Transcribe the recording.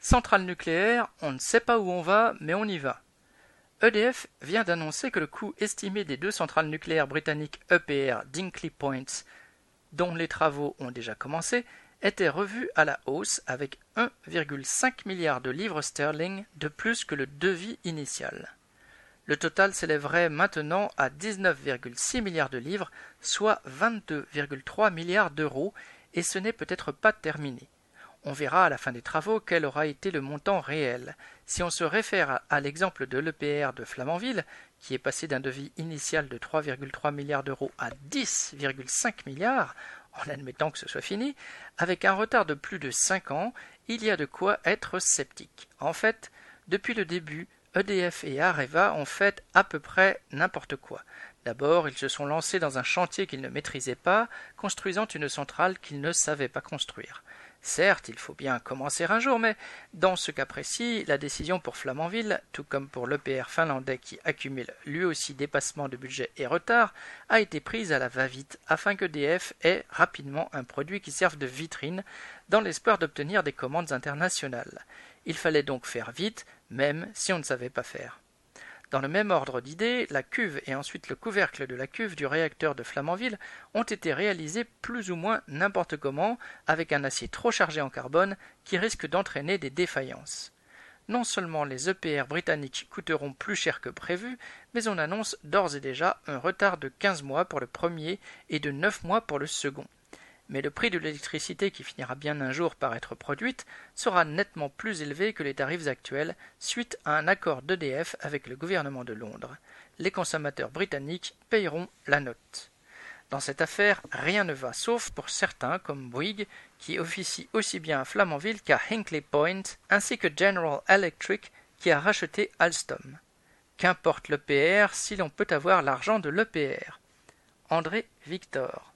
Centrale nucléaire, on ne sait pas où on va, mais on y va. EDF vient d'annoncer que le coût estimé des deux centrales nucléaires britanniques EPR d'Hinkley Point, dont les travaux ont déjà commencé, était revu à la hausse avec 1,5 milliard de livres sterling de plus que le devis initial. Le total s'élèverait maintenant à 19,6 milliards de livres, soit 22,3 milliards d'euros, et ce n'est peut-être pas terminé. On verra à la fin des travaux quel aura été le montant réel. Si on se réfère à l'exemple de l'EPR de Flamanville, qui est passé d'un devis initial de 3,3 milliards d'euros à 10,5 milliards, en admettant que ce soit fini, avec un retard de plus de 5 ans, il y a de quoi être sceptique. En fait, depuis le début, EDF et Areva ont fait à peu près n'importe quoi. D'abord, ils se sont lancés dans un chantier qu'ils ne maîtrisaient pas, construisant une centrale qu'ils ne savaient pas construire. Certes, il faut bien commencer un jour, mais dans ce cas précis, la décision pour Flamanville, tout comme pour l'EPR finlandais qui accumule lui aussi dépassement de budget et retard, a été prise à la va-vite afin qu'EDF ait rapidement un produit qui serve de vitrine dans l'espoir d'obtenir des commandes internationales. Il fallait donc faire vite, même si on ne savait pas faire. Dans le même ordre d'idées, la cuve et ensuite le couvercle de la cuve du réacteur de Flamanville ont été réalisés plus ou moins n'importe comment, avec un acier trop chargé en carbone qui risque d'entraîner des défaillances. Non seulement les EPR britanniques coûteront plus cher que prévu, mais on annonce d'ores et déjà un retard de 15 mois pour le premier et de 9 mois pour le second. Mais le prix de l'électricité qui finira bien un jour par être produite sera nettement plus élevé que les tarifs actuels suite à un accord d'EDF avec le gouvernement de Londres. Les consommateurs britanniques payeront la note. Dans cette affaire, rien ne va, sauf pour certains comme Bouygues, qui officie aussi bien à Flamanville qu'à Hinkley Point, ainsi que General Electric, qui a racheté Alstom. Qu'importe l'EPR si l'on peut avoir l'argent de l'EPR. André Victor.